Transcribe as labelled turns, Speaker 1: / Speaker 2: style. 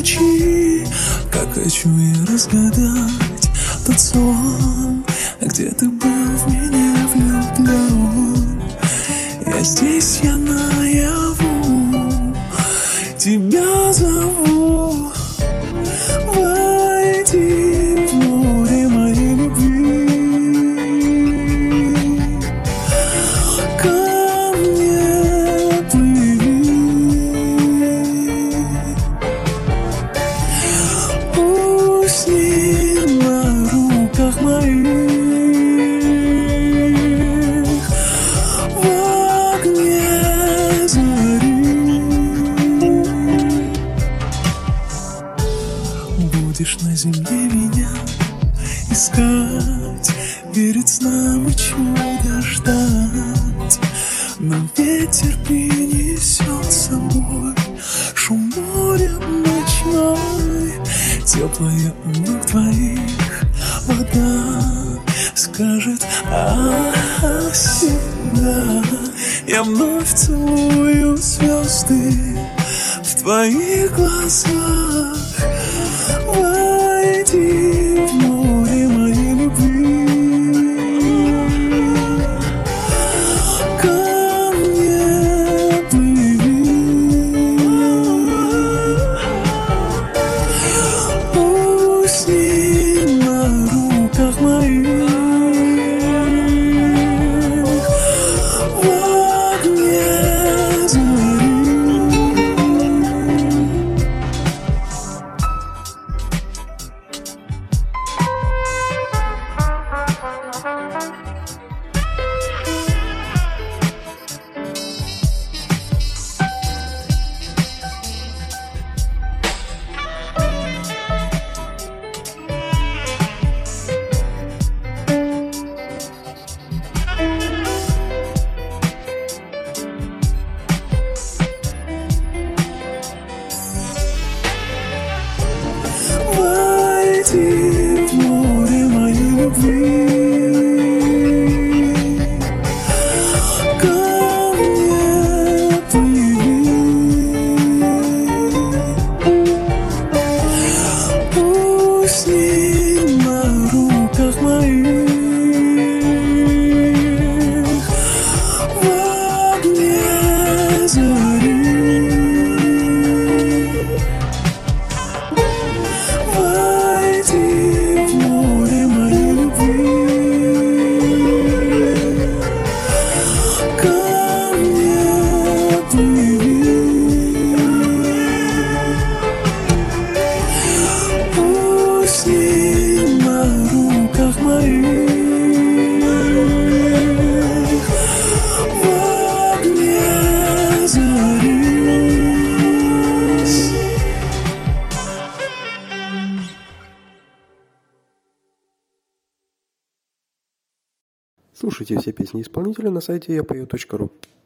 Speaker 1: ночи, как хочу я разгадать тот сон, где ты был в меня влюблен. Я здесь, я наяву, тебя зову. Войди в море моей любви, ко мне плыви. Усни на руках моих, в огне зари. Будешь на земле меня искать, верить снам и чудо ждать. Но ветер принесет с собой шум моря ночной, теплая у ног твоих вода скажет всегда. Я вновь целую звезды в твоих глазах. Войди в море моей любви, ко мне плыви. Усни на руках моих, в огне зари. Войди в море моей любви, ко мне плыви. Усни на руках моих, в огне зари. Войди в море моей любви, ко мне плыви. Усни на руках моих, в огне зари.
Speaker 2: Слушайте все песни исполнителя на сайте yapою.ru.